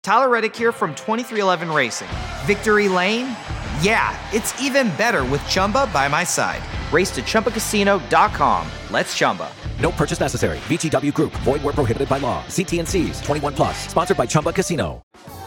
Tyler Reddick here from 2311 Racing. Victory Lane? Yeah, it's even better with Chumba by my side. Race to ChumbaCasino.com. Let's Chumba. No purchase necessary. VGW Group. Void where prohibited by law. See T&Cs. 21 plus. Sponsored by Chumba Casino.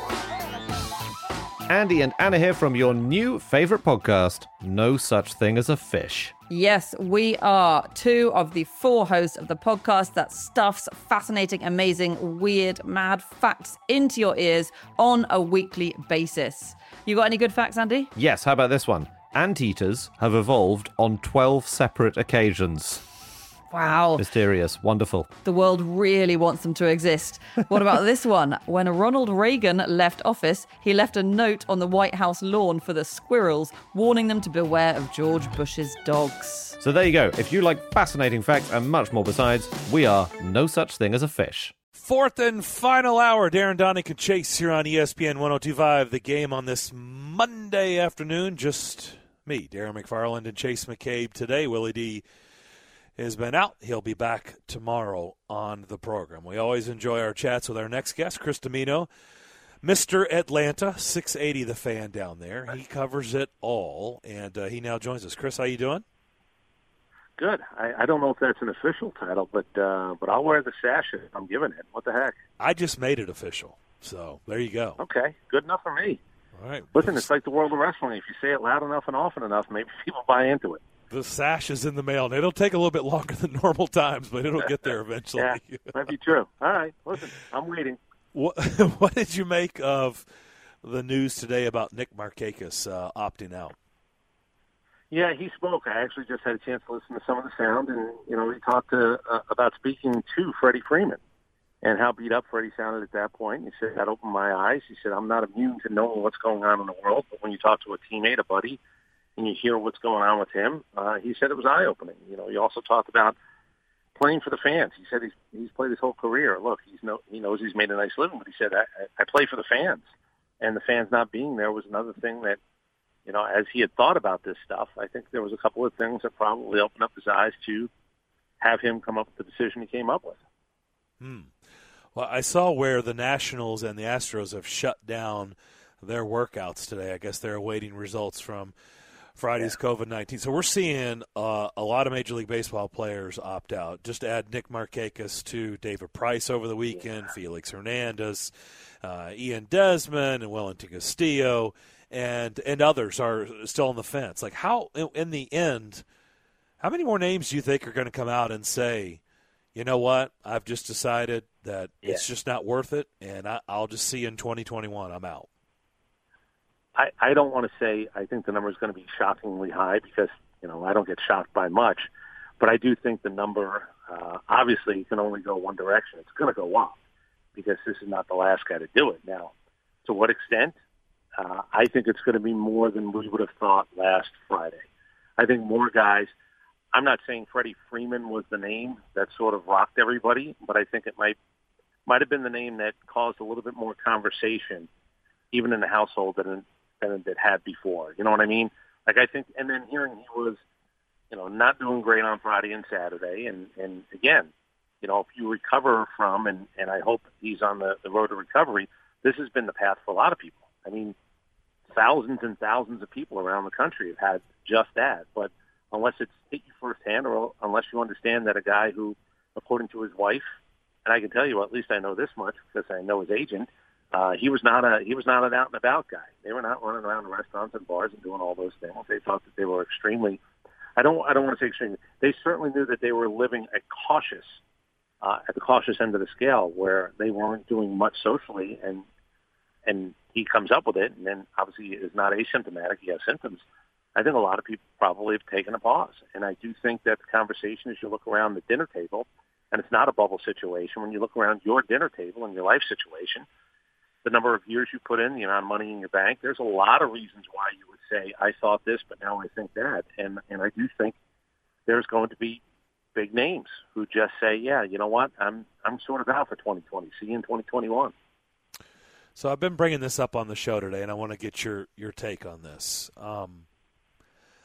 Andy and Anna here from your new favorite podcast, No Such Thing as a Fish. Yes, we are two of the four hosts of the podcast that stuffs fascinating, amazing, weird, mad facts into your ears on a weekly basis. You got any good facts, Andy? Yes, how about this one? Anteaters have evolved on 12 separate occasions. Wow. Mysterious. Wonderful. The world really wants them to exist. What about this one? When Ronald Reagan left office, he left a note on the White House lawn for the squirrels, warning them to beware of George Bush's dogs. So there you go. If you like fascinating facts and much more besides, we are No Such Thing as a Fish. Fourth and final hour, Darren Donick and Chase here on ESPN 102.5. The Game on this Monday afternoon. Just me, Darren McFarland, and Chase McCabe today. Willie D has been out. He'll be back tomorrow on the program. We always enjoy our chats with our next guest, Chris Dimino, Mr. Atlanta, 680 The Fan down there. He covers it all, and he now joins us. Chris, how you doing? Good. I don't know if that's an official title, but I'll wear the sash if I'm giving it. What the heck? I just made it official, so there you go. Okay, good enough for me. All right. Listen, it's like the world of wrestling. If you say it loud enough and often enough, maybe people buy into it. The sash is in the mail, and it'll take a little bit longer than normal times, but it'll get there eventually. Yeah, might be true. All right, listen, I'm waiting. What did you make of the news today about Nick Markakis opting out? Yeah, he spoke. I actually just had a chance to listen to some of the sound, and he talked about speaking to Freddie Freeman and how beat up Freddie sounded at that point. He said that opened my eyes. He said, I'm not immune to knowing what's going on in the world, but when you talk to a teammate, a buddy, and you hear what's going on with him, he said it was eye-opening. He also talked about playing for the fans. He said he's played his whole career. Look, he knows he's made a nice living, but he said, I play for the fans. And the fans not being there was another thing that, as he had thought about this stuff, I think there was a couple of things that probably opened up his eyes to have him come up with the decision he came up with. Well, I saw where the Nationals and the Astros have shut down their workouts today. I guess they're awaiting results from Friday's COVID-19. So we're seeing a lot of Major League Baseball players opt out. Just add Nick Markakis to David Price over the weekend, Felix Hernandez, Ian Desmond, and Wellington Castillo, and others are still on the fence. Like, how, in the end, how many more names do you think are going to come out and say, you know what, I've just decided that it's just not worth it, and I'll just see you in 2021, I'm out? I don't want to say I think the number is going to be shockingly high because, I don't get shocked by much. But I do think the number, obviously, can only go one direction. It's going to go up because this is not the last guy to do it. Now, to what extent? I think it's going to be more than we would have thought last Friday. I think more guys. I'm not saying Freddie Freeman was the name that sort of rocked everybody, but I think it might have been the name that caused a little bit more conversation, even in the household than it had before. You know what I mean? Like, I think, and then hearing he was, not doing great on Friday and Saturday, and again, if you recover from, and I hope he's on the road to recovery, this has been the path for a lot of people. I mean, thousands and thousands of people around the country have had just that, but unless it's hit you firsthand, or unless you understand that a guy who, according to his wife, and I can tell you, at least I know this much because I know his agent, he was not an out and about guy. They were not running around restaurants and bars and doing all those things. They thought that they were extremely. I don't want to say extremely. They certainly knew that they were living at the cautious end of the scale, where they weren't doing much socially, and he comes up with it, and then obviously is not asymptomatic. He has symptoms. I think a lot of people probably have taken a pause, and I do think that the conversation, as you look around the dinner table, and it's not a bubble situation. When you look around your dinner table and your life situation, the number of years you put in, the amount of money in your bank, there's a lot of reasons why you would say, I thought this, but now I think that. And I do think there's going to be big names who just say, yeah, you know what, I'm sort of out for 2020. See you in 2021. So I've been bringing this up on the show today, and I want to get your take on this.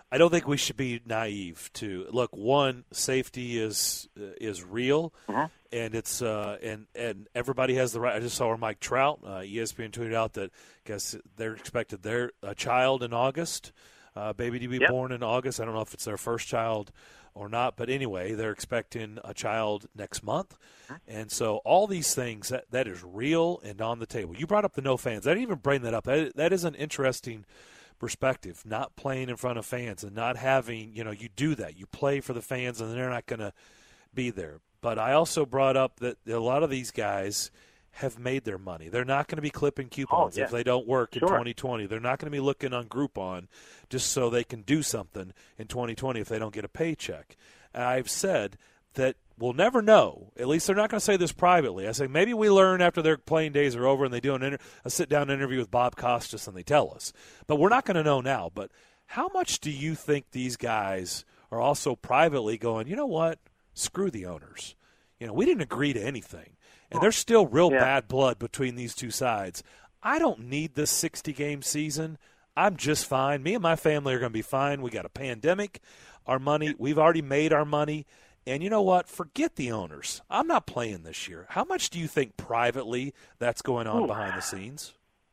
I don't think we should be naive to look. One, safety is real, and it's and everybody has the right. I just saw where Mike Trout, ESPN tweeted out that I guess they're expected their child in August, baby to be born in August. I don't know if it's their first child or not, but anyway, they're expecting a child next month, and so all these things that is real and on the table. You brought up the no fans. I didn't even bring that up. That is an interesting perspective, not playing in front of fans and not having, you do that. You play for the fans and they're not going to be there. But I also brought up that a lot of these guys have made their money. They're not going to be clipping coupons if they don't work in 2020. They're not going to be looking on Groupon just so they can do something in 2020 if they don't get a paycheck. And I've said that we'll never know. At least they're not going to say this privately. I say maybe we learn after their playing days are over and they do a sit-down interview with Bob Costas and they tell us. But we're not going to know now. But how much do you think these guys are also privately going, you know what, screw the owners. We didn't agree to anything. And there's still real bad blood between these two sides. I don't need this 60-game season. I'm just fine. Me and my family are going to be fine. We got a pandemic. Our money, we've already made our money. And you know what? Forget the owners. I'm not playing this year. How much do you think privately that's going on behind the scenes?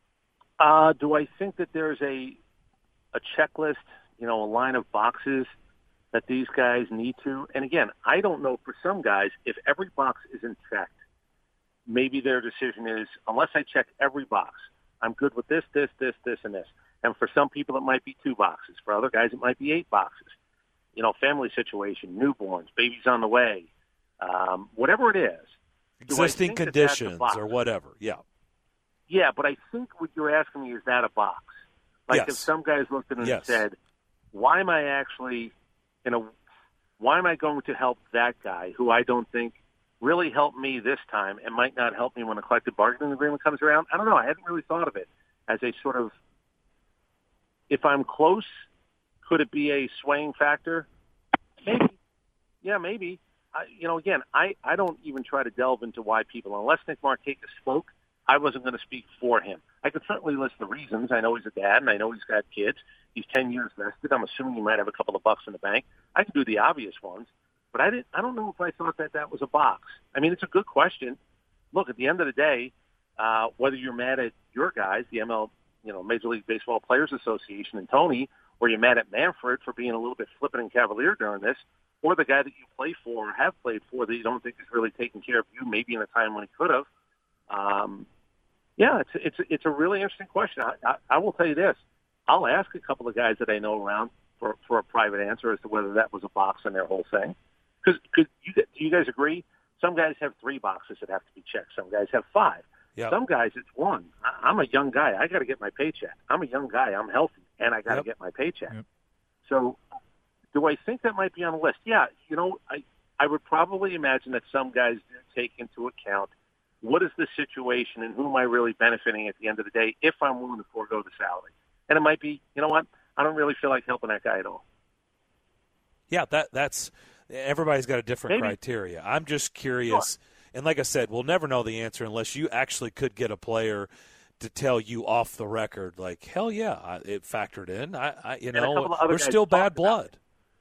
Do I think that there's a checklist, a line of boxes that these guys need to? And again, I don't know for some guys, if every box isn't checked, maybe their decision is, unless I check every box, I'm good with this, this, this, this, and this. And for some people, it might be 2 boxes. For other guys, it might be 8 boxes. Family situation, newborns, babies on the way, whatever it is. Existing conditions or whatever, yeah. Yeah, but I think what you're asking me, is that a box? Like if some guys looked at it and said, why am I going to help that guy who I don't think really helped me this time and might not help me when a collective bargaining agreement comes around? I don't know. I hadn't really thought of it as a sort of, if I'm close, could it be a swaying factor? Maybe. Yeah, maybe. Again, I don't even try to delve into why people, unless Nick Markakis spoke, I wasn't going to speak for him. I could certainly list the reasons. I know he's a dad, and I know he's got kids. He's 10 years vested. I'm assuming he might have a couple of bucks in the bank. I can do the obvious ones, but I don't know if I thought that was a box. I mean, it's a good question. Look, at the end of the day, whether you're mad at your guys, the Major League Baseball Players Association and Tony, or you're mad at Manfred for being a little bit flippant and cavalier during this, or the guy that you play for or have played for that you don't think is really taking care of you, maybe in a time when he could have. It's a really interesting question. I will tell you this. I'll ask a couple of guys that I know around for a private answer as to whether that was a box in their whole thing. Because do you guys agree? Some guys have 3 boxes that have to be checked. Some guys have 5. Yep. Some guys, it's 1. I'm a young guy. I got to get my paycheck. I'm a young guy. I'm healthy, and I got to get my paycheck. Yep. So do I think that might be on the list? Yeah, I would probably imagine that some guys do take into account what is the situation and who am I really benefiting at the end of the day if I'm willing to forego the salary. And it might be, you know what, I don't really feel like helping that guy at all. Yeah, that's everybody's got a different criteria. I'm just curious. Sure. And like I said, we'll never know the answer unless you actually could get a player to tell you off the record, like, hell yeah, it factored in. There's still bad blood.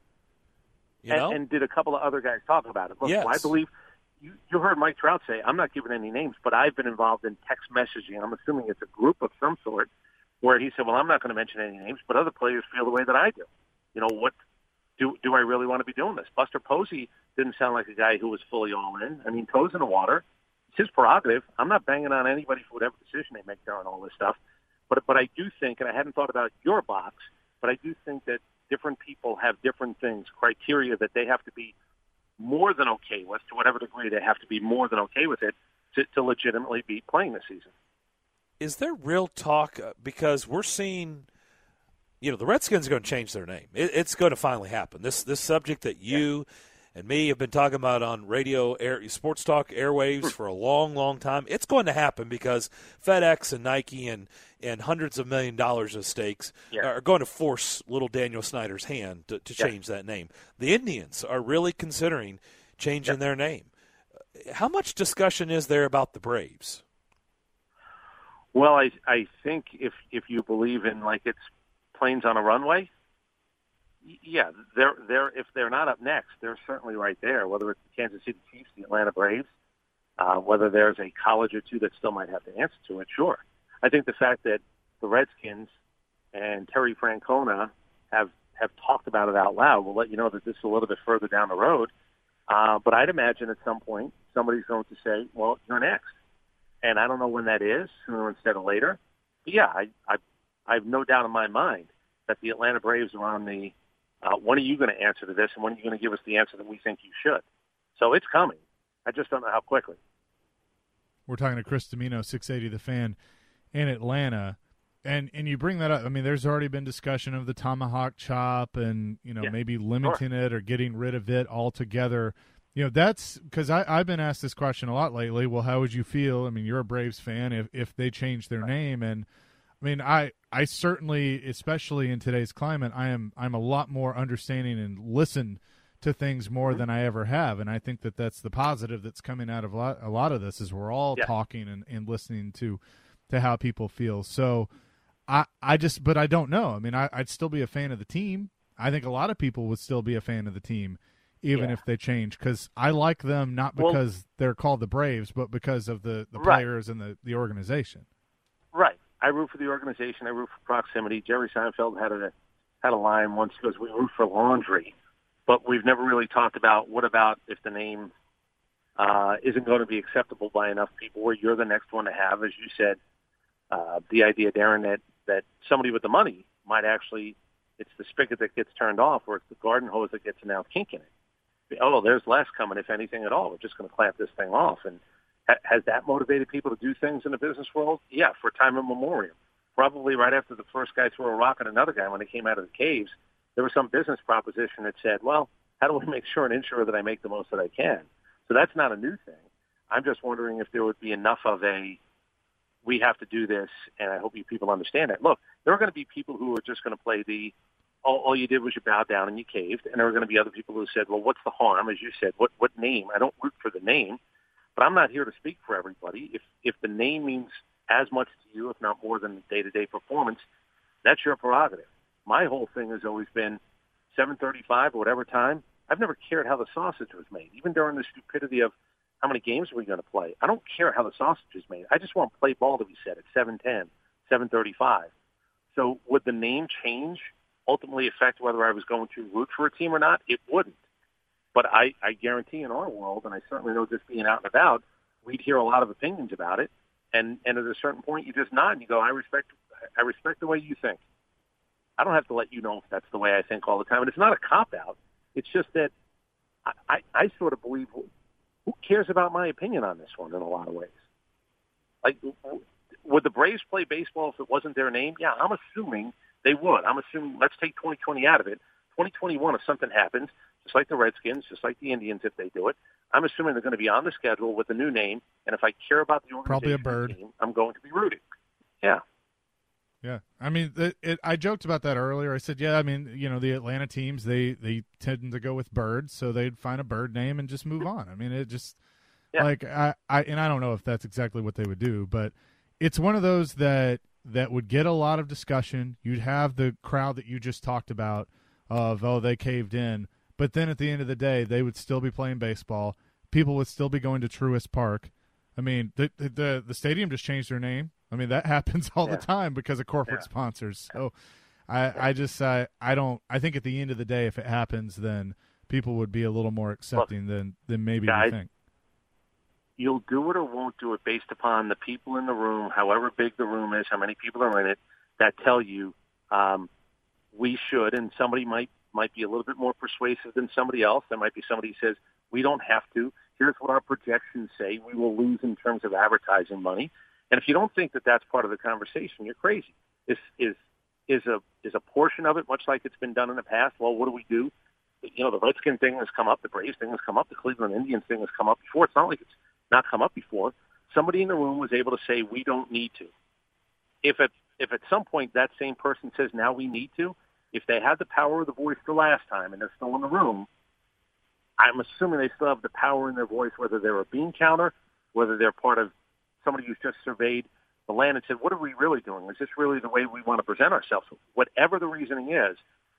And did a couple of other guys talk about it? Look, yes. I believe you heard Mike Trout say, I'm not giving any names, but I've been involved in text messaging. I'm assuming it's a group of some sort where he said, well, I'm not going to mention any names, but other players feel the way that I do. What do I really want to be doing this? Buster Posey didn't sound like a guy who was fully all in. I mean, toes in the water. It's his prerogative. I'm not banging on anybody for whatever decision they make during all this stuff. But I do think, and I hadn't thought about your box, but I do think that different people have different things, criteria that they have to be more than okay with, to whatever degree they have to be more than okay with it to legitimately be playing this season. Is there real talk, because we're seeing, the Redskins are going to change their name. It's going to finally happen. This subject that you and me have been talking about on radio, sports talk airwaves for a long, long time, it's going to happen because FedEx and Nike and hundreds of $1 million of stakes are going to force little Daniel Snyder's hand to change that name. The Indians are really considering changing their name. How much discussion is there about the Braves? Well, I think if you believe in, like, it's planes on a runway, Yeah, if they're not up next, they're certainly right there. Whether it's the Kansas City Chiefs, the Atlanta Braves, whether there's a college or two that still might have to answer to it, sure. I think the fact that the Redskins and Terry Francona have talked about it out loud will let you know that this is a little bit further down the road. But I'd imagine at some point somebody's going to say, well, you're next. And I don't know when that is, sooner instead of later. But yeah, I have no doubt in my mind that the Atlanta Braves are on the when are you going to answer to this, and when are you going to give us the answer that we think you should? So it's coming. I just don't know how quickly. We're talking to Chris Dimino, 680 The Fan in Atlanta. And you bring that up. I mean, there's already been discussion of the tomahawk chop and, maybe limiting it or getting rid of it altogether. That's because I've been asked this question a lot lately. Well, how would you feel? I mean, you're a Braves fan if they changed their name. And I mean, I certainly, especially in today's climate, I'm a lot more understanding and listen to things more than I ever have. And I think that's the positive that's coming out of a lot of this is we're all talking and listening to how people feel. So but I don't know. I mean, I'd still be a fan of the team. I think a lot of people would still be a fan of the team, even if they change, because I like them not because they're called the Braves, but because of the players and the organization. Right. I root for the organization. I root for proximity. Jerry Seinfeld had a line once because we root for laundry, but we've never really talked about what about if the name isn't going to be acceptable by enough people, where you're the next one to have, as you said, the idea, Darren, that somebody with the money might actually, it's the spigot that gets turned off, or it's the garden hose that gets an out kink in it. Oh, there's less coming, if anything at all. We're just going to clamp this thing off. And has that motivated people to do things in the business world? Yeah, for time immemorial. Probably right after the first guy threw a rock at another guy when they came out of the caves, there was some business proposition that said, well, how do we make sure and ensure that I make the most that I can? So that's not a new thing. I'm just wondering if there would be enough of we have to do this, and I hope you people understand that. Look, there are going to be people who are just going to play all you did was you bowed down and you caved, and there are going to be other people who said, well, what's the harm? As you said, what name? I don't root for the name, but I'm not here to speak for everybody. If the name means as much to you, if not more than the day-to-day performance, that's your prerogative. My whole thing has always been 7:35 or whatever time. I've never cared how the sausage was made, even during the stupidity of how many games are we going to play. I don't care how the sausage is made. I just want play ball to be set at 7:10, 7:35. So would the name change ultimately affect whether I was going to root for a team or not? It wouldn't. But I guarantee in our world, and I certainly know just being out and about, we'd hear a lot of opinions about it. And at a certain point, you just nod and you go, I respect the way you think. I don't have to let you know if that's the way I think all the time. And it's not a cop-out. It's just that I sort of believe, who cares about my opinion on this one in a lot of ways? Like, would the Braves play baseball if it wasn't their name? Yeah, I'm assuming they would. I'm assuming, let's take 2020 out of it. 2021, if something happens, just like the Redskins, just like the Indians if they do it, I'm assuming they're going to be on the schedule with a new name, and if I care about the organization, probably a bird, team, I'm going to be rooting. Yeah. Yeah. I mean, I joked about that earlier. I said, yeah, I mean, the Atlanta teams, they tend to go with birds, so they'd find a bird name and just move on. I mean, it just, like, I don't know if that's exactly what they would do, but it's one of those that would get a lot of discussion. You'd have the crowd that you just talked about of, oh, they caved in. But then at the end of the day, they would still be playing baseball. People would still be going to Truist Park. I mean, the stadium just changed their name. I mean, that happens all the time because of corporate sponsors. So I think at the end of the day, if it happens, then people would be a little more accepting than maybe guys, we think. You'll do it or won't do it based upon the people in the room, however big the room is, how many people are in it, that tell you we should, and somebody might be a little bit more persuasive than somebody else. There might be somebody who says, we don't have to. Here's what our projections say. We will lose in terms of advertising money. And if you don't think that that's part of the conversation, you're crazy. Is a portion of it, much like it's been done in the past? Well, what do we do? The Redskin thing has come up. The Braves thing has come up. The Cleveland Indians thing has come up before. It's not like it's not come up before. Somebody in the room was able to say, we don't need to. If at some point that same person says, now we need to, if they had the power of the voice the last time and they're still in the room, I'm assuming they still have the power in their voice, whether they're a bean counter, whether they're part of somebody who's just surveyed the land and said, what are we really doing? Is this really the way we want to present ourselves? Whatever the reasoning is,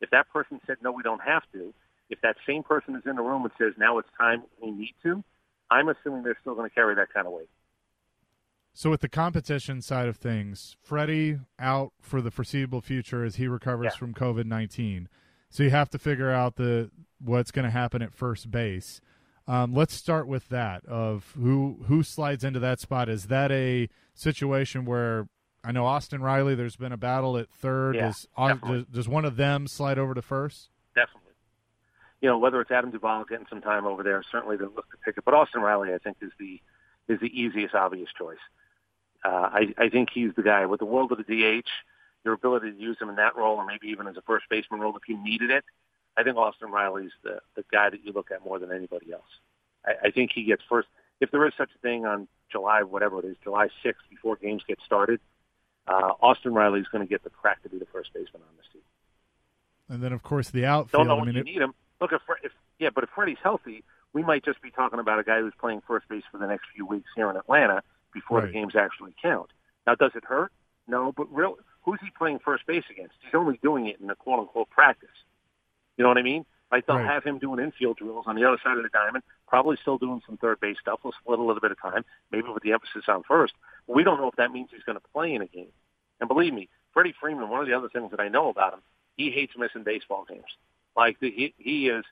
If that person said, no, we don't have to, if that same person is in the room and says, now it's time, we need to, I'm assuming they're still going to carry that kind of weight. So with the competition side of things, Freddie out for the foreseeable future as he recovers from COVID-19. So you have to figure out what's going to happen at first base. Let's start with that, of who slides into that spot. Is that a situation where, I know Austin Riley, there's been a battle at third. Yeah, Does one of them slide over to first? Definitely. Whether it's Adam Duvall getting some time over there, certainly they'll look to pick it. But Austin Riley, I think, is the easiest, obvious choice. I think he's the guy with the world of the DH, your ability to use him in that role, or maybe even as a first baseman role if you needed it. I think Austin Riley's the guy that you look at more than anybody else. I think he gets first. If there is such a thing on July 6th, before games get started, Austin Riley's going to get the crack to be the first baseman on this team. And then, of course, the outfield. Don't know when you need him. Look, but if Freddie's healthy, we might just be talking about a guy who's playing first base for the next few weeks here in Atlanta before the games actually count. Now, does it hurt? No, but who's he playing first base against? He's only doing it in a quote-unquote practice. You know what I mean? Like, they'll have him doing infield drills on the other side of the diamond, probably still doing some third base stuff. We'll split a little bit of time, maybe with the emphasis on first. But we don't know if that means he's going to play in a game. And believe me, Freddie Freeman, one of the other things that I know about him, he hates missing baseball games. Like, he is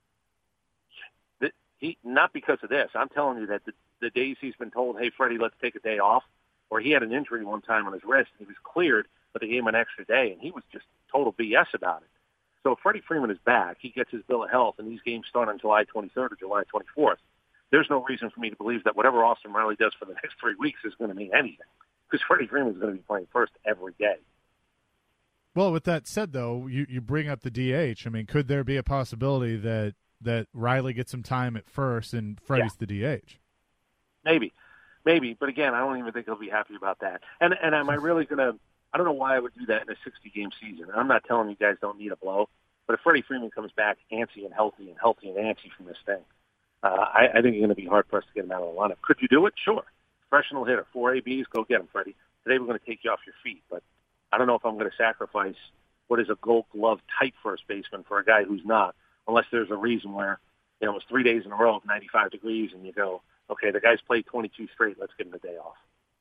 not because of this. I'm telling you that the days he's been told, hey, Freddie, let's take a day off, or he had an injury one time on his wrist, and he was cleared, but they gave him an extra day, and he was just total BS about it. So if Freddie Freeman is back, he gets his bill of health, and these games start on July 23rd or July 24th. There's no reason for me to believe that whatever Austin Riley does for the next 3 weeks is going to mean anything, because Freddie Freeman is going to be playing first every day. Well, with that said, though, you bring up the DH. I mean, could there be a possibility that Riley gets some time at first and Freddie's the DH? Maybe. But again, I don't even think he'll be happy about that. And am I really going to – I don't know why I would do that in a 60-game season. I'm not telling you guys don't need a blow, but if Freddie Freeman comes back antsy and healthy and antsy from this thing, I think you're going to be hard-pressed to get him out of the lineup. Could you do it? Sure. Professional hitter, 4 ABs, go get him, Freddie. Today we're going to take you off your feet, but I don't know if I'm going to sacrifice what is a gold glove type first baseman for a guy who's not, unless there's a reason where, it was 3 days in a row of 95 degrees and you go, okay, the guy's played 22 straight, let's give him a day off.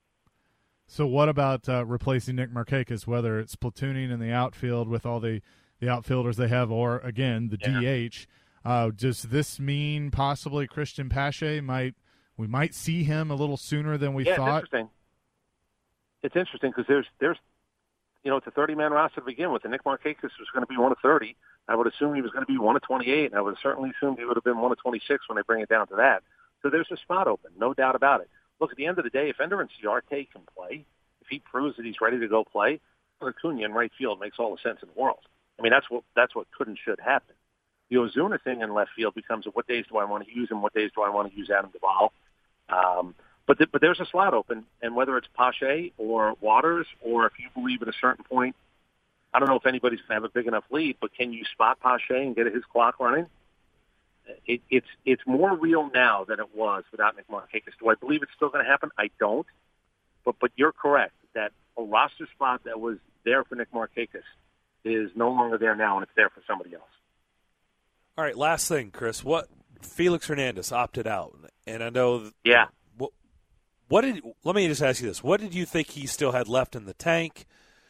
So what about replacing Nick Markakis, whether it's platooning in the outfield with all the outfielders they have, or, again, the DH? Does this mean possibly Christian Pache we might see him a little sooner than we thought? It's interesting because there's it's a 30-man roster to begin with, and Nick Markakis was going to be one of 30. I would assume he was going to be one of 28, and I would certainly assume he would have been one of 26 when they bring it down to that. So there's a spot open, no doubt about it. Look, at the end of the day, if Ender Inciarte can play, if he proves that he's ready to go play, Acuna in right field makes all the sense in the world. I mean, that's what could and should happen. The Ozuna thing in left field becomes what days do I want to use him, what days do I want to use Adam Duvall. But there's a slot open, and whether it's Pache or Waters, or if you believe at a certain point, I don't know if anybody's going to have a big enough lead, but can you spot Pache and get his clock running? It's more real now than it was without Nick Markakis. Do I believe it's still going to happen? I don't. But you're correct that a roster spot that was there for Nick Markakis is no longer there now, and it's there for somebody else. All right, last thing, Chris. Felix Hernandez opted out, and I know. Yeah. Let me just ask you this: what did you think he still had left in the tank?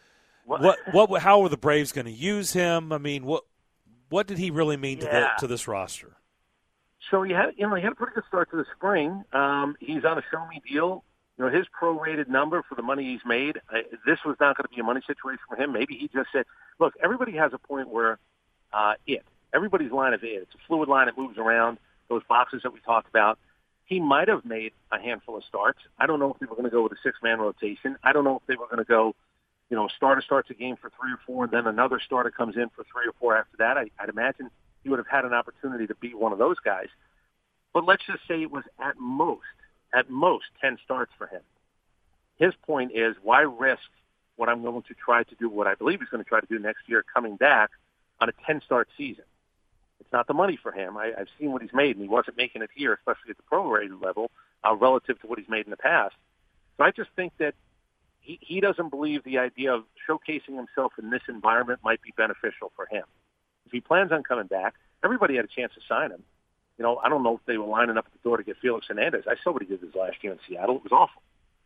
How were the Braves going to use him? I mean, what did he really mean to this roster? So he had a pretty good start to the spring. He's on a show me deal. His prorated number for the money he's made. This was not going to be a money situation for him. Maybe he just said, "Look, everybody has a point where everybody's line of it. It's a fluid line that moves around. Those boxes that we talked about." He might have made a handful of starts. I don't know if they were going to go with a 6-man rotation. I don't know if they were going to go, starter starts a game for 3 or 4, and then another starter comes in for 3 or 4 after that. I'd imagine he would have had an opportunity to be one of those guys. But let's just say it was at most 10 starts for him. His point is, why risk what I'm going to try to do, what I believe he's going to try to do next year, coming back on a 10-start season? It's not the money for him. I've seen what he's made, and he wasn't making it here, especially at the prorated level, relative to what he's made in the past. So I just think that he doesn't believe the idea of showcasing himself in this environment might be beneficial for him. If he plans on coming back, everybody had a chance to sign him. You know, I don't know if they were lining up at the door to get Felix Hernandez. I saw what he did his last year in Seattle. It was awful.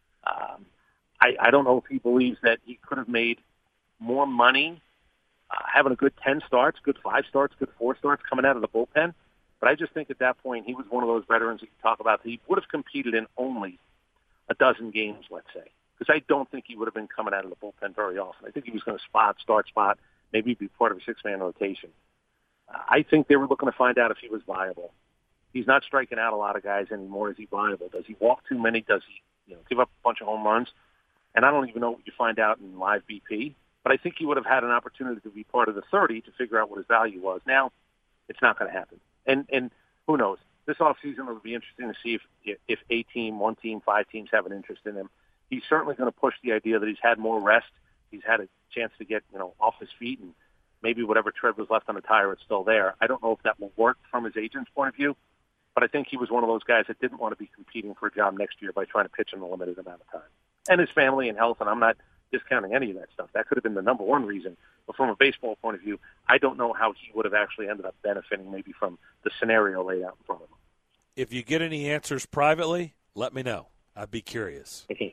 I don't know if he believes that he could have made more money having a good 10 starts, good 5 starts, good 4 starts coming out of the bullpen. But I just think at that point he was one of those veterans that you talk about that he would have competed in only a dozen games, let's say. Because I don't think he would have been coming out of the bullpen very often. I think he was going to start spot, maybe be part of a 6-man rotation. I think they were looking to find out if he was viable. He's not striking out a lot of guys anymore. Is he viable? Does he walk too many? Does he give up a bunch of home runs? And I don't even know what you find out in live BP. But I think he would have had an opportunity to be part of the 30 to figure out what his value was. Now, it's not going to happen. And who knows? This offseason it'll be interesting to see if a team, 1 team, 5 teams have an interest in him. He's certainly going to push the idea that he's had more rest. He's had a chance to get off his feet, and maybe whatever tread was left on the tire, it's still there. I don't know if that will work from his agent's point of view, but I think he was one of those guys that didn't want to be competing for a job next year by trying to pitch in a limited amount of time. And his family and health, and I'm not discounting any of that stuff. That could have been the number one reason. But from a baseball point of view, I don't know how he would have actually ended up benefiting maybe from the scenario laid out in front of him. If you get any answers privately, let me know. I'd be curious. Okay.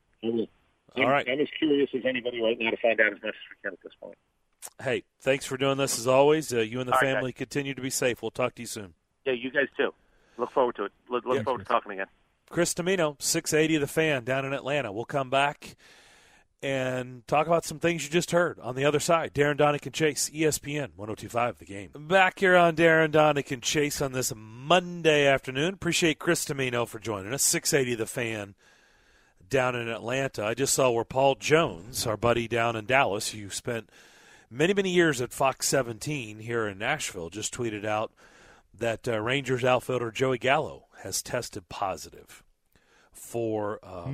All right. I'm as curious as anybody right now to find out as much as we can at this point. Hey, thanks for doing this as always. You and the All family right, continue to be safe. We'll talk to you soon. Yeah, you guys too. Look forward to it. Look forward to talking again. Chris Dimino, 680 The Fan down in Atlanta. We'll come back and talk about some things you just heard on the other side. Darren Donick and Chase, ESPN 102.5 The Game. Back here on Darren Donick and Chase on this Monday afternoon. Appreciate Chris Dimino for joining us. 680 The Fan down in Atlanta. I just saw where Paul Jones, our buddy down in Dallas, who spent many, many years at Fox 17 here in Nashville, just tweeted out that Rangers outfielder Joey Gallo has tested positive for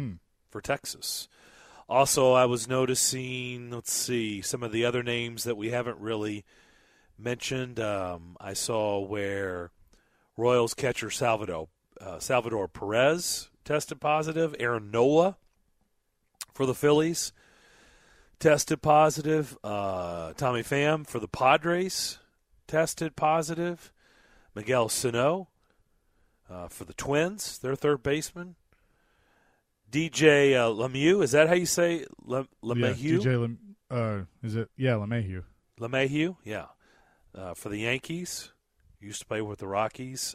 Texas. Also, I was noticing, some of the other names that we haven't really mentioned. I saw where Royals catcher Salvador Perez tested positive. Aaron Nola for the Phillies tested positive. Tommy Pham for the Padres tested positive. Miguel Sano for the Twins, their third baseman. DJ LeMahieu, is that how you say LeMahieu? Yeah, DJ LeMahieu. LeMahieu, yeah. For the Yankees, used to play with the Rockies.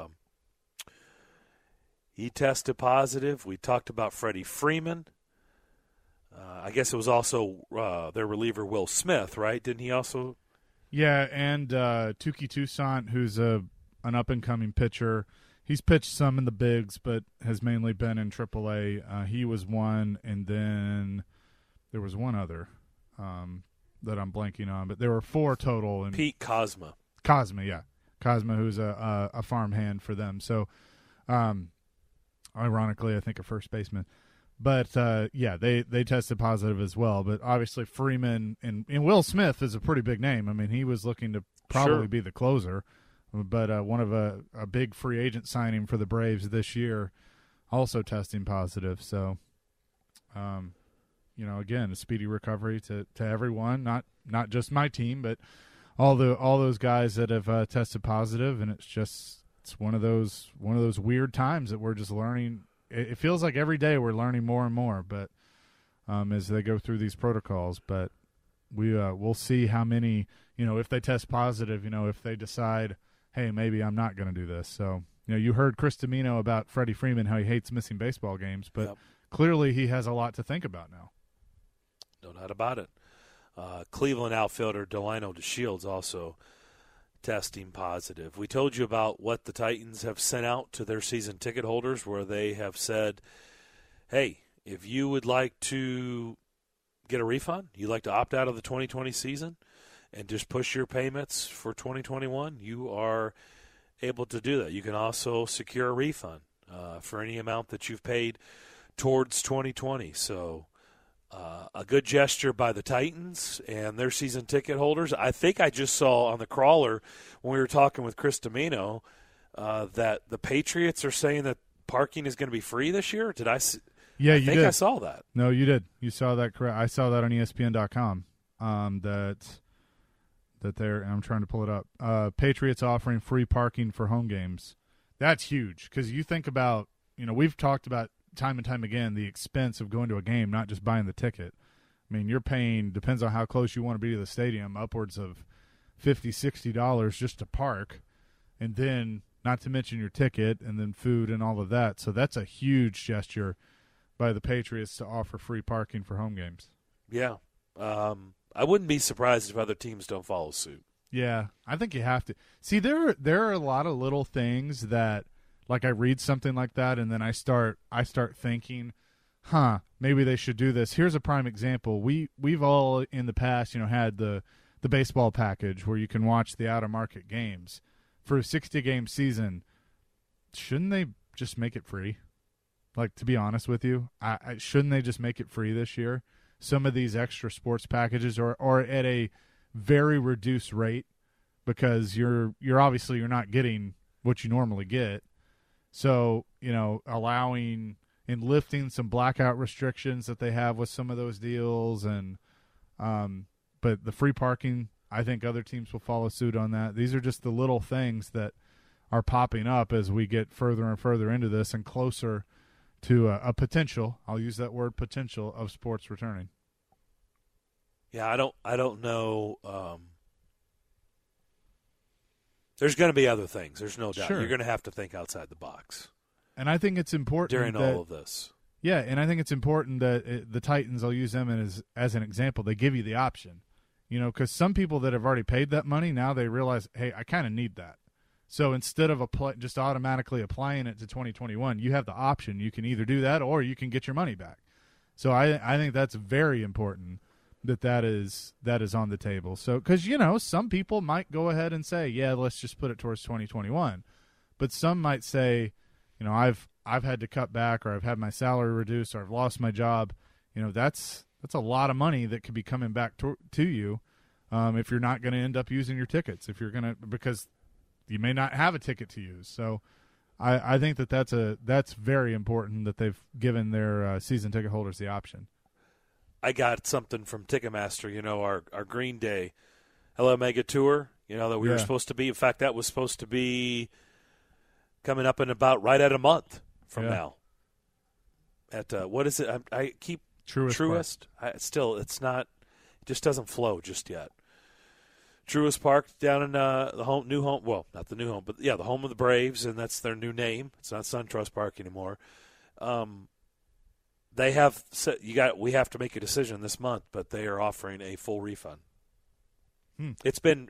He tested positive. We talked about Freddie Freeman. I guess it was also their reliever Will Smith, right? Didn't he also? Yeah, and Touki Toussaint, who's an up-and-coming pitcher. He's pitched some in the bigs, but has mainly been in AAA. He was one, and then there was one other that I'm blanking on. But there were 4 total. And Pete Kozma. Kozma, who's a farmhand for them. So, ironically, I think a first baseman. But, they tested positive as well. But obviously Freeman and Will Smith is a pretty big name. I mean, he was looking to probably be the closer. But one of a big free agent signing for the Braves this year also testing positive. So, again, a speedy recovery to everyone, not just my team, but all those guys that have tested positive. And it's one of those weird times that we're just learning. It feels like every day we're learning more and more, but as they go through these protocols. But we'll see how many, if they test positive, if they decide, hey, maybe I'm not going to do this. So, you heard Chris Dimino about Freddie Freeman, how he hates missing baseball games, but clearly he has a lot to think about now. No doubt about it. Cleveland outfielder Delino DeShields also testing positive. We told you about what the Titans have sent out to their season ticket holders, where they have said, hey, if you would like to get a refund, you'd like to opt out of the 2020 season, and just push your payments for 2021, you are able to do that. You can also secure a refund for any amount that you've paid towards 2020. So a good gesture by the Titans and their season ticket holders. I think I just saw on the crawler when we were talking with Chris Dimino that the Patriots are saying that parking is going to be free this year. Did I see? Yeah, I think I saw that. No, you did. You saw that correct. I saw that on ESPN.com. that they're. I'm trying to pull it up. Patriots offering free parking for home games. That's huge because you think about, we've talked about time and time again the expense of going to a game, not just buying the ticket. I mean, you're paying, depends on how close you want to be to the stadium, upwards of $50, $60 just to park, and then not to mention your ticket and then food and all of that. So that's a huge gesture by the Patriots to offer free parking for home games. Yeah. I wouldn't be surprised if other teams don't follow suit. Yeah, I think you have to. See, there are a lot of little things that, like, I read something like that and then I start thinking, maybe they should do this. Here's a prime example. We've all in the past, had the baseball package where you can watch the out of market games. For a 60-game season, shouldn't they just make it free? Like, to be honest with you, shouldn't they just make it free this year? Some of these extra sports packages or at a very reduced rate, because you're obviously you're not getting what you normally get. So, allowing and lifting some blackout restrictions that they have with some of those deals, and but the free parking, I think other teams will follow suit on that. These are just the little things that are popping up as we get further and further into this and closer to a potential, I'll use that word, potential, of sports returning. Yeah, I don't know. There's going to be other things. There's no doubt. Sure. You're going to have to think outside the box. And I think it's important during all of this. Yeah, and I think it's important that the Titans, I'll use them as an example, they give you the option. Because some people that have already paid that money, now they realize, hey, I kind of need that. So instead of just automatically applying it to 2021, you have the option. You can either do that or you can get your money back. So I think that's very important that is on the table. So because, some people might go ahead and say, yeah, let's just put it towards 2021. But some might say, I've had to cut back, or I've had my salary reduced, or I've lost my job. That's a lot of money that could be coming back to you if you're not going to end up using your tickets, because you may not have a ticket to use. So I think that's very important that they've given their season ticket holders the option. I got something from Ticketmaster, our Green Day Hello Mega Tour, that we were supposed to be. In fact, that was supposed to be coming up in about right at a month from now. At what is it? I keep Truist. It's not. It just doesn't flow just yet. Truist Park down in the new home. Well, not the new home, but the home of the Braves, and that's their new name. It's not SunTrust Park anymore. They have said we have to make a decision this month, but they are offering a full refund. It's been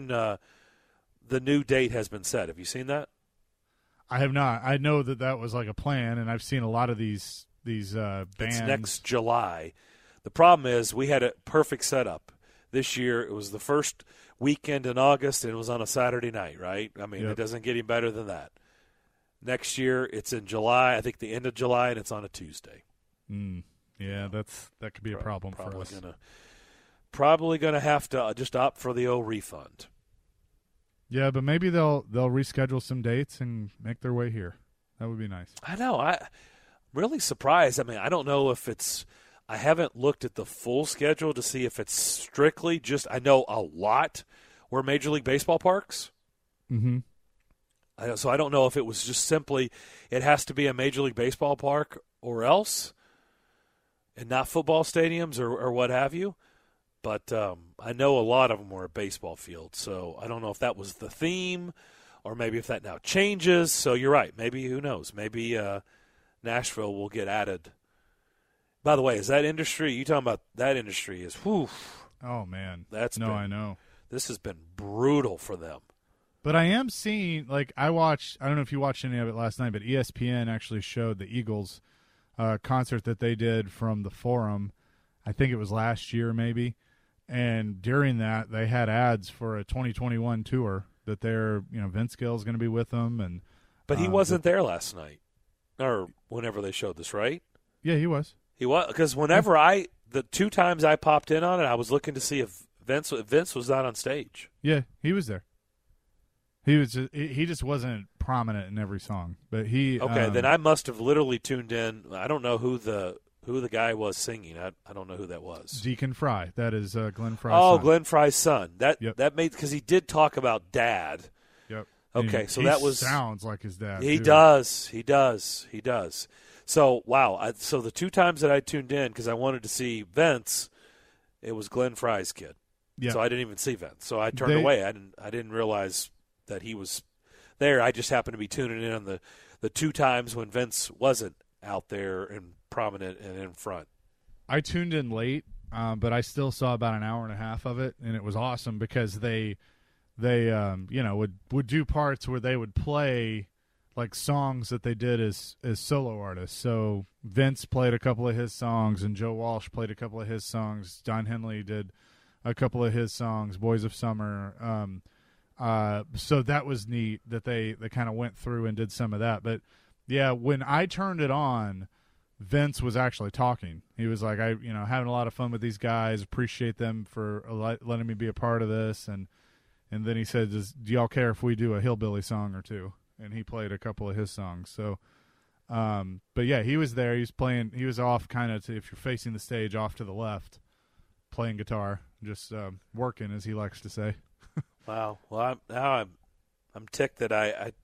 the new date has been set. Have you seen that? I have not. I know that was like a plan, and I've seen a lot of these bands. It's next July. The problem is we had a perfect setup. This year it was the first weekend in August, and it was on a Saturday night, right? I mean, It doesn't get any better than that. Next year it's in July, I think the end of July, and it's on a Tuesday. Yeah, that could be a problem for us. Probably gonna have to just opt for the old refund. Yeah, but maybe they'll reschedule some dates and make their way here. That would be nice. I know. I'm really surprised. I mean, I don't know if it's – I haven't looked at the full schedule to see if it's strictly just – I know a lot were Major League Baseball parks. Mm-hmm. So I don't know if it was just simply it has to be a Major League Baseball park or else and not football stadiums or what have you. But I know a lot of them were at baseball fields, so I don't know if that was the theme or maybe if that now changes. So you're right. Maybe, who knows, maybe Nashville will get added. By the way, is that industry, you talking about that industry is, whew. Oh, man. I know. This has been brutal for them. But I am seeing, like, I don't know if you watched any of it last night, but ESPN actually showed the Eagles concert that they did from the Forum. I think it was last year maybe. And during that, they had ads for a 2021 tour that Vince Gill is going to be with them. But he wasn't there last night or whenever they showed this, right? Yeah, he was. He was, because whenever the two times I popped in on it, I was looking to see if Vince was not on stage. Yeah, he was there. He just wasn't prominent in every song, but he. Okay, then I must have literally tuned in. I don't know who who the guy was singing. I don't know who that was. Deacon Fry. That is Glenn Fry's son. son. Glenn Fry's son. Yep. That made, because he did talk about Dad. Yep. Okay, so that was sounds like his dad. He too. does. He does. So wow. So the 2 times that I tuned in because I wanted to see Vince, it was Glenn Fry's kid. Yeah. So I didn't even see Vince. So I turned away. I didn't realize that he was there. I just happened to be tuning in on the 2 times when Vince wasn't out there and prominent and in front. I tuned in late, but I still saw about an hour and a half of it, and it was awesome because they would do parts where they would play like songs that they did as solo artists. So Vince played a couple of his songs, and Joe Walsh played a couple of his songs. Don Henley did a couple of his songs, Boys of Summer. So that was neat that they kind of went through and did some of that. But yeah, when I turned it on, Vince was actually talking. He was like, having a lot of fun with these guys, appreciate them for letting me be a part of this. And then he said, do y'all care if we do a hillbilly song or two? And he played a couple of his songs. So, but yeah, he was there. He was off kind of, if you're facing the stage, off to the left, playing guitar, just working, as he likes to say. Wow. Well, I'm ticked that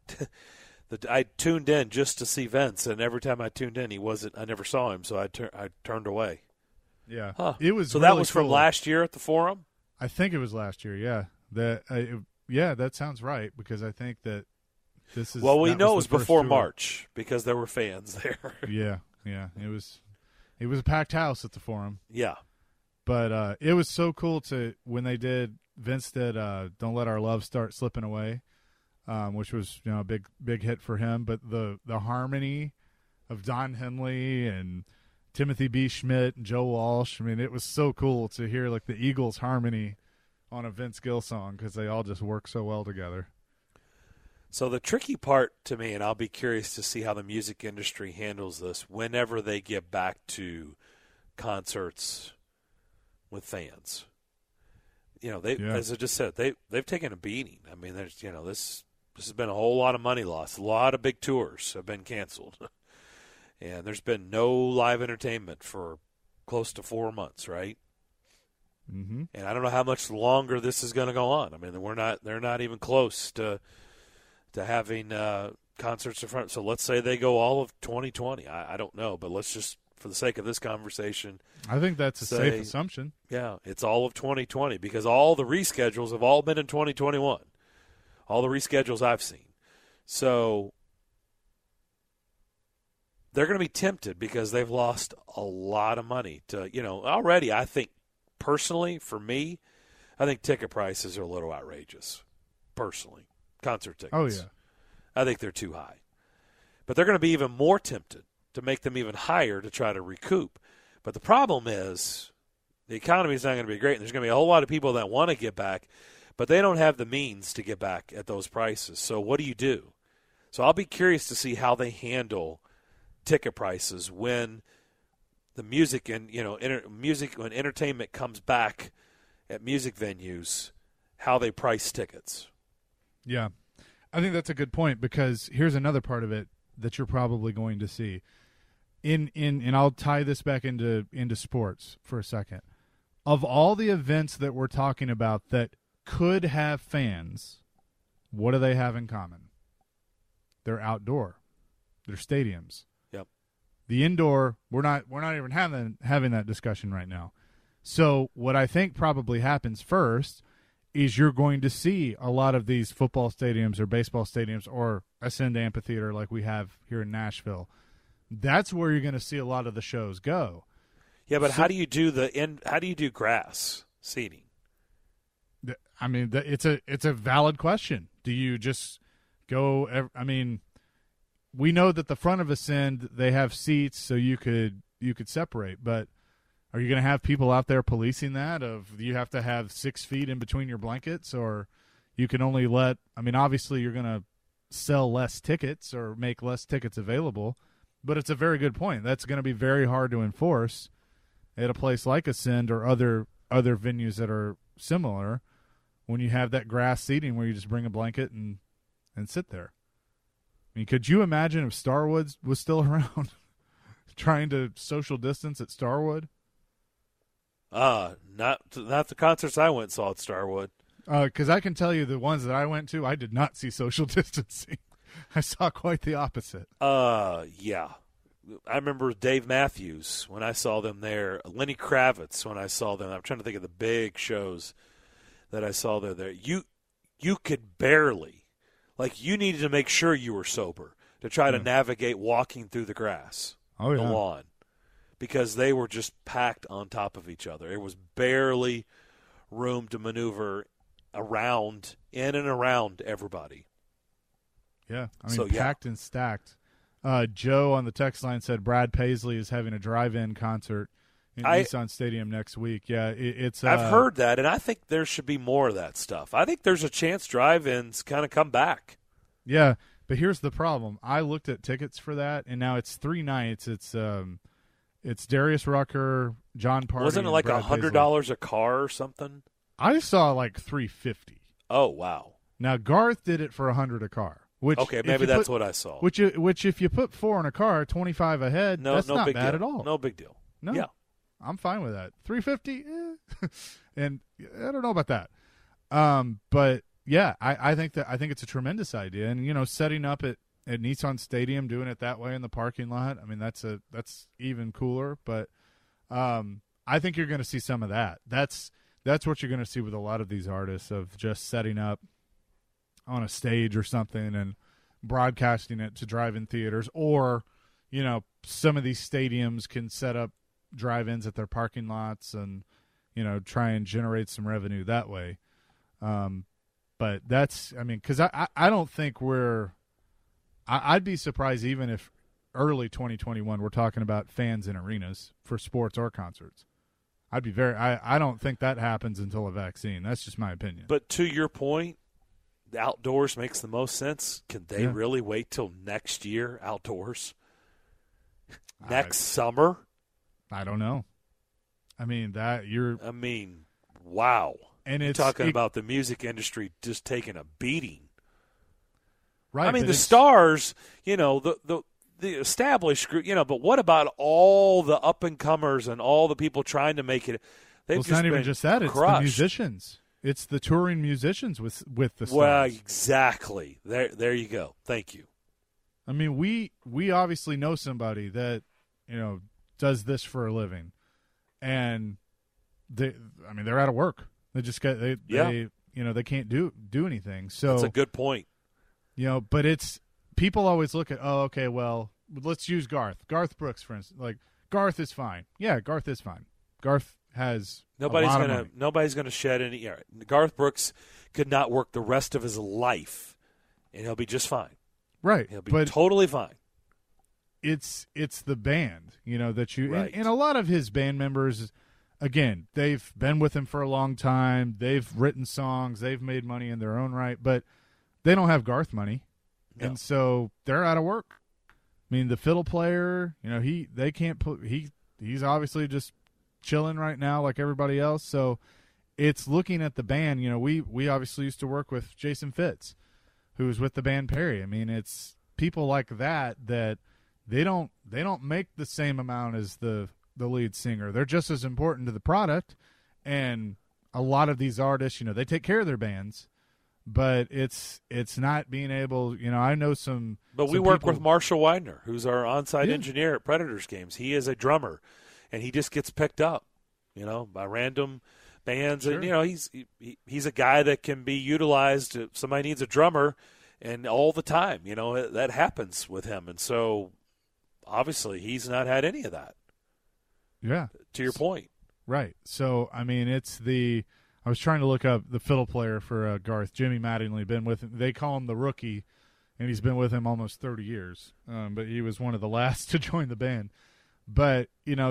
I tuned in just to see Vince, and every time I tuned in, I never saw him, so I turned away. Yeah. Huh. It was so really that was cool. from last year at the Forum? I think it was last year, yeah. That sounds right, because I think that this is. Well, we know it was before tour. March because there were fans there. Yeah. It was a packed house at the Forum. Yeah. But it was so cool when Vince did Don't Let Our Love Start Slipping Away, which was a big hit for him. But the harmony of Don Henley and Timothy B. Schmidt and Joe Walsh, I mean, it was so cool to hear like the Eagles harmony on a Vince Gill song because they all just work so well together. So the tricky part to me, and I'll be curious to see how the music industry handles this whenever they get back to concerts with fans. As I just said, they've taken a beating. I mean, there's this has been a whole lot of money lost. A lot of big tours have been canceled, and there's been no live entertainment for close to 4 months, right? Mm-hmm. And I don't know how much longer this is going to go on. I mean, they're not even close to having concerts in front. So let's say they go all of 2020. I don't know, but let's just, for the sake of this conversation, I think that's a safe assumption. Yeah, it's all of 2020 because all the reschedules have all been in 2021. All the reschedules I've seen. So they're going to be tempted because they've lost a lot of money to, already. I think personally, for me, I think ticket prices are a little outrageous. Personally, concert tickets. Oh yeah, I think they're too high. But they're going to be even more tempted to make them even higher to try to recoup. But the problem is the economy is not going to be great, and there's going to be a whole lot of people that want to get back, but they don't have the means to get back at those prices. So what do you do? So I'll be curious to see how they handle ticket prices when the music and music when entertainment comes back at music venues, how they price tickets. Yeah, I think that's a good point because here's another part of it that you're probably going to see. And I'll tie this back into sports for a second. Of all the events that we're talking about that could have fans, what do they have in common? They're outdoor. They're stadiums. Yep. The indoor, we're not even having that discussion right now. So what I think probably happens first is you're going to see a lot of these football stadiums or baseball stadiums or Ascend Amphitheater like we have here in Nashville. That's where you're going to see a lot of the shows go. Yeah, but how do you do grass seating? I mean, it's a valid question. Do you just go? I mean, we know that the front of Ascend they have seats, so you could separate. But are you going to have people out there policing that? Of you have to have 6 feet in between your blankets, or you can only let? I mean, obviously you're going to sell less tickets or make less tickets available. But it's a very good point. That's going to be very hard to enforce at a place like Ascend or other venues that are similar when you have that grass seating where you just bring a blanket and sit there. I mean, could you imagine if Starwood was still around? trying to social distance at Starwood? Not the concerts I went and saw at Starwood. Because I can tell you the ones that I went to, I did not see social distancing. I saw quite the opposite. Yeah. I remember Dave Matthews when I saw them there. Lenny Kravitz when I saw them. I'm trying to think of the big shows that I saw there. You could barely, like, you needed to make sure you were sober to try to navigate walking through the grass, the lawn, because they were just packed on top of each other. It was barely room to maneuver around, in and around everybody. Yeah, I mean, packed and stacked. Joe on the text line said Brad Paisley is having a drive-in concert in Nissan Stadium next week. Yeah, it's. I've heard that, and I think there should be more of that stuff. I think there's a chance drive-ins kind of come back. Yeah, but here's the problem. I looked at tickets for that, and now it's 3 nights. It's Darius Rucker, John Party. Wasn't it like $100 a car or something? I saw like $350. Oh wow! Now Garth did it for $100 a car. Which, okay, maybe that's what I saw. Which if you put 4 in a car, 25 ahead, that's not big bad deal. at all. No big deal. No, yeah, I'm fine with that. 350, and I don't know about that. But yeah, I think it's a tremendous idea, and setting up at Nissan Stadium, doing it that way in the parking lot. I mean, that's even cooler. But I think you're going to see some of that. That's what you're going to see with a lot of these artists, of just setting up on a stage or something and broadcasting it to drive-in theaters, or some of these stadiums can set up drive-ins at their parking lots and try and generate some revenue that way. But that's, I mean, because I don't think I'd be surprised even if early 2021 we're talking about fans in arenas for sports or concerts. I'd be I don't think that happens until a vaccine. That's just my opinion. But to your point, the outdoors makes the most sense. Can they really wait till next year outdoors? Next summer? I don't know. I mean, wow. And you're talking about the music industry just taking a beating. Right. I mean, the stars, the established group, but what about all the up-and-comers and all the people trying to make it? It's not even just that. It's the musicians. It's the touring musicians with the stars. Well, exactly. There you go. Thank you. I mean, we obviously know somebody that does this for a living, and they're out of work. They just they can't do anything. So that's a good point. But it's people always look at, okay, well, let's use Garth Brooks for instance. Like, Garth is fine. Yeah, Garth is fine. Garth has nobody's gonna shed any. Garth Brooks could not work the rest of his life, and he'll be just fine. Right, he'll be totally fine. It's the band, that you right. and a lot of his band members. Again, they've been with him for a long time. They've written songs. They've made money in their own right, but they don't have Garth money, and so they're out of work. I mean, the fiddle player, they can't put. He's obviously just chilling right now like everybody else. So it's looking at the band. We obviously used to work with Jason Fitz, who was with the band Perry. I mean, it's people like that they don't make the same amount as the lead singer. They're just as important to the product, and a lot of these artists, they take care of their bands, but it's not being able. I know some. But we work with Marshall Widener, who's our on-site engineer at Predators games. He is a drummer, and he just gets picked up, by random bands. Sure. And he's a guy that can be utilized. If somebody needs a drummer, and all the time, that happens with him, and so obviously he's not had any of that. Yeah. To your point. Right. So, I mean, I was trying to look up the fiddle player for Garth, Jimmy Mattingly, been with him. They call him the rookie, and he's been with him almost 30 years. But he was one of the last to join the band. But,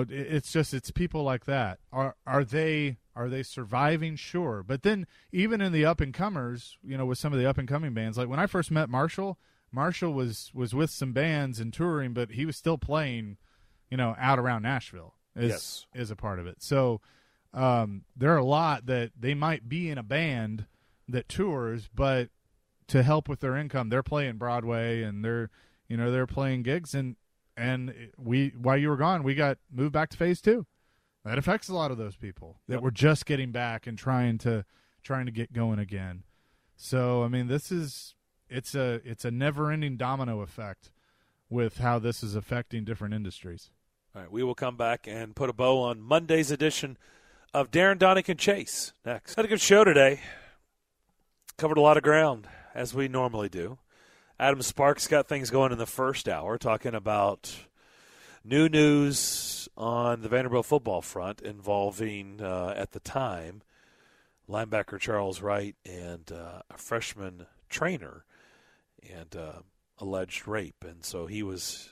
it's people like that. Are they surviving? Sure. But then even in the up-and-comers, with some of the up-and-coming bands, like when I first met Marshall was with some bands and touring, but he was still playing, out around Nashville. Is a part of it. So there are a lot that they might be in a band that tours, but to help with their income, they're playing Broadway and they're playing gigs, and and while you were gone, we got moved back to phase 2. That affects a lot of those people that were just getting back and trying to get going again. So I mean, it's a never-ending domino effect with how this is affecting different industries. All right, we will come back and put a bow on Monday's edition of Darren, Donick, and Chase next. Had a good show today. Covered a lot of ground, as we normally do. Adam Sparks got things going in the first hour, talking about new news on the Vanderbilt football front involving, at the time, linebacker Charles Wright and a freshman trainer and alleged rape. And so he was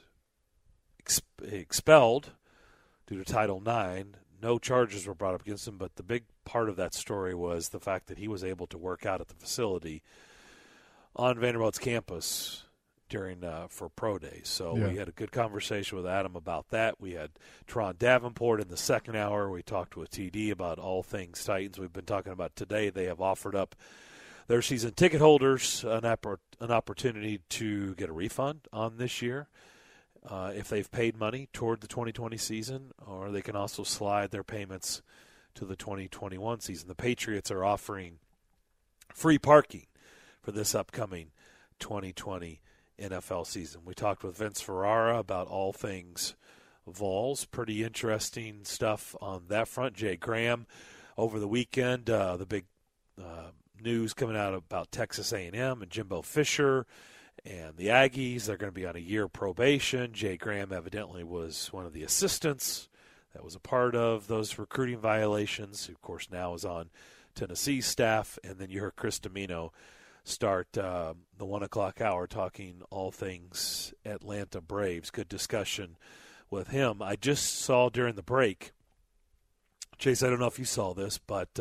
expelled due to Title IX. No charges were brought up against him, but the big part of that story was the fact that he was able to work out at the facility on Vanderbilt's campus during for pro days. So we had a good conversation with Adam about that. We had Teron Davenport in the second hour. We talked with TD about all things Titans. We've been talking about today. They have offered up their season ticket holders an opportunity to get a refund on this year if they've paid money toward the 2020 season, or they can also slide their payments to the 2021 season. The Patriots are offering free parking for this upcoming 2020 NFL season. We talked with Vince Ferrara about all things Vols. Pretty interesting stuff on that front. Jay Graham over the weekend, the big news coming out about Texas A&M and Jimbo Fisher and the Aggies. They're going to be on a year probation. Jay Graham evidently was one of the assistants that was a part of those recruiting violations, who, of course, now is on Tennessee's staff. And then you heard Chris Dimino start the 1 o'clock hour talking all things Atlanta Braves. Good discussion with him. I just saw during the break, Chase, I don't know if you saw this, but,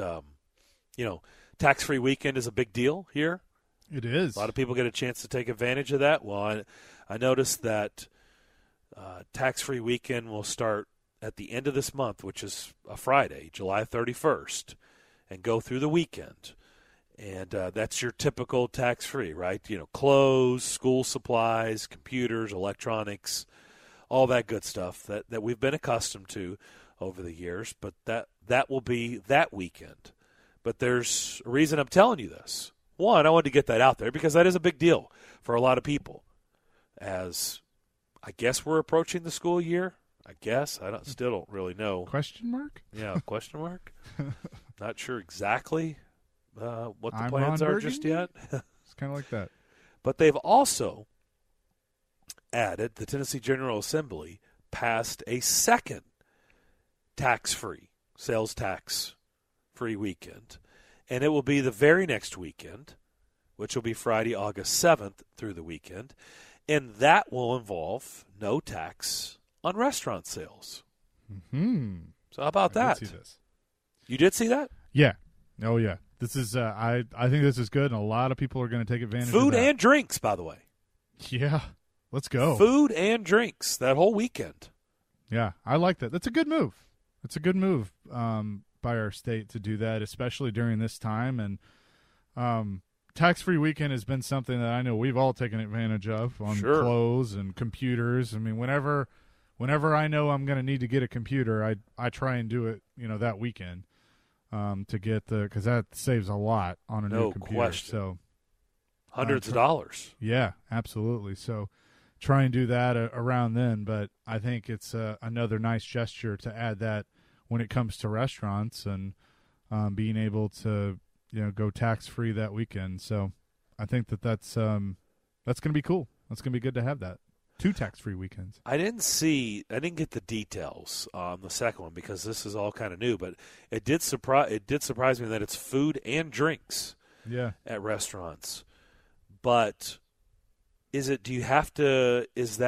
tax-free weekend is a big deal here. It is. A lot of people get a chance to take advantage of that. Well, I noticed that tax-free weekend will start at the end of this month, which is a Friday, July 31st, and go through the weekend. And that's your typical tax-free, right? Clothes, school supplies, computers, electronics, all that good stuff that we've been accustomed to over the years. But that will be that weekend. But there's a reason I'm telling you this. One, I wanted to get that out there because that is a big deal for a lot of people. As I guess we're approaching the school year. I guess. Still don't really know. Question mark? Yeah, question mark. Not sure exactly what the plans are just yet. It's kind of like that. But they've also added, the Tennessee General Assembly passed a second tax-free, sales tax-free weekend. And it will be the very next weekend, which will be Friday, August 7th through the weekend. And that will involve no tax on restaurant sales. Mm-hmm. So how about that? I did see this. You did see that? Yeah. Oh, yeah. This is I think this is good, and a lot of people are going to take advantage of Food that. and drinks, by the way. Yeah. Let's go. Food and drinks that whole weekend. Yeah, I like that. That's a good move. It's a good move by our state to do that, especially during this time. And tax-free weekend has been something that I know we've all taken advantage of on clothes and computers. I mean, whenever I know I'm going to need to get a computer, I try and do it, that weekend to get because that saves a lot on a new computer. Question. So hundreds of dollars. Yeah, absolutely. So try and do that around then. But I think it's another nice gesture to add that when it comes to restaurants and being able to go tax-free that weekend. So I think that's going to be cool. That's going to be good to have that. 2 tax-free weekends. I didn't get the details on the second one because this is all kind of new, but it did surprise me that it's food and drinks at restaurants. But you have to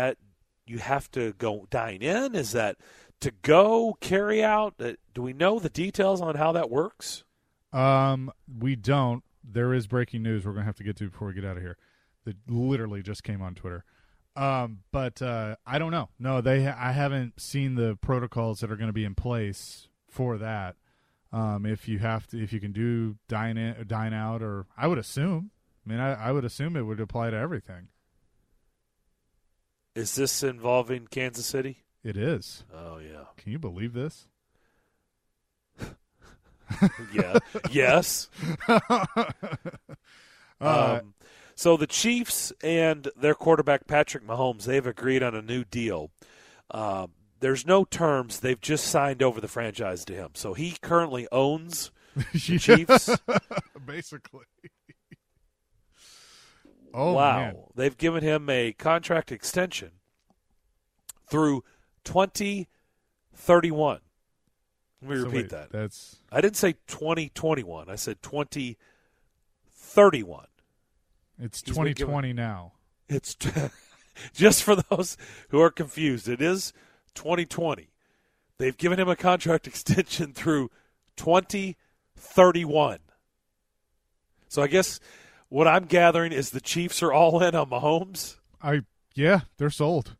go dine in? Is that to go carry out? Do we know the details on how that works? We don't. There is breaking news we're going to have to get to before we get out of here. That literally just came on Twitter. But I don't know. No, I haven't seen the protocols that are going to be in place for that. If you can do dine in, or dine out, or I would assume. I would assume it would apply to everything. Is this involving Kansas City? It is. Oh, yeah. Can you believe this? Yeah. Yes. So the Chiefs and their quarterback, Patrick Mahomes, they've agreed on a new deal. There's no terms. They've just signed over the franchise to him. So he currently owns the Chiefs. Basically. Oh, wow. man. They've given him a contract extension through 2031. Let me repeat that. I didn't say 2021. I said 2031. It's 2020 now. It's just for those who are confused. It is 2020. They've given him a contract extension through 2031. So I guess what I'm gathering is the Chiefs are all in on Mahomes. Yeah, they're sold.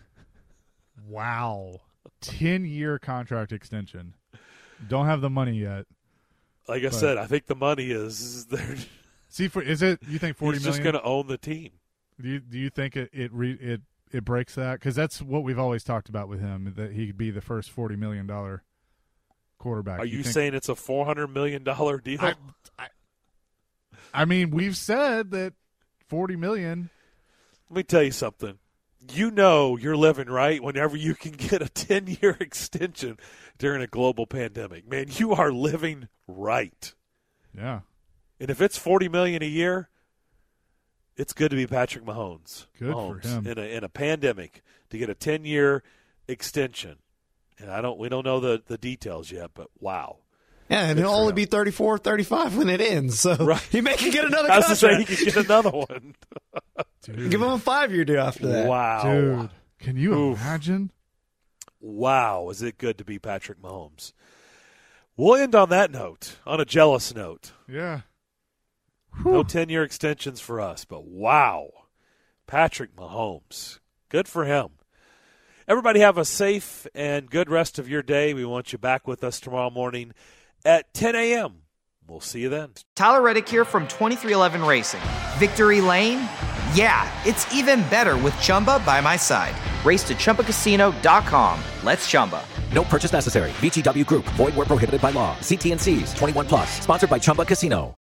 Wow. 10-year contract extension. Don't have the money yet. Like I said, I think the money is there. See, is it? You think $40 million? He's just going to own the team. Do you think it breaks that? Because that's what we've always talked about with him, that he could be the first $40 million quarterback. Are you saying it's a $400 million deal? I mean, we've said that $40 million. Let me tell you something. You know you're living right whenever you can get a 10-year extension during a global pandemic. Man, you are living right. Yeah. And if it's $40 million a year, it's good to be Patrick Mahomes. Good for him. In a pandemic to get a 10-year extension. And we don't know the details yet, but wow. Yeah, and he'll only be 34, 35 when it ends. So right. He may can get another contract. I was contract. to say he could get another one. Give him a 5-year deal after that. Wow. Dude, can you imagine? Wow, is it good to be Patrick Mahomes. We'll end on that note, on a jealous note. Yeah. No 10-year extensions for us, but wow, Patrick Mahomes. Good for him. Everybody have a safe and good rest of your day. We want you back with us tomorrow morning at 10 a.m. We'll see you then. Tyler Reddick here from 2311 Racing. Victory Lane? Yeah, it's even better with Chumba by my side. Race to ChumbaCasino.com. Let's Chumba. No purchase necessary. VGW Group. Void where prohibited by law. See T&Cs. 21 plus. Sponsored by Chumba Casino.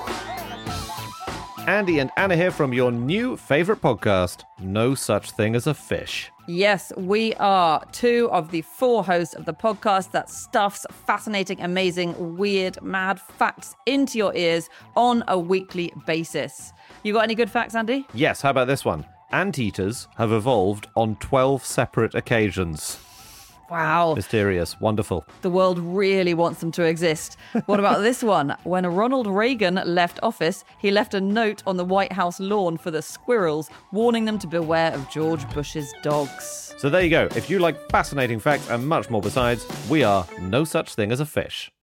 Andy and Anna here from your new favorite podcast, No Such Thing as a Fish. Yes, we are 2 of the 4 hosts of the podcast that stuffs fascinating, amazing, weird, mad facts into your ears on a weekly basis. You got any good facts, Andy? Yes, how about this one? Anteaters have evolved on 12 separate occasions. Wow. Mysterious. Wonderful. The world really wants them to exist. What about this one? When Ronald Reagan left office, he left a note on the White House lawn for the squirrels, warning them to beware of George Bush's dogs. So there you go. If you like fascinating facts and much more besides, we are No Such Thing as a Fish.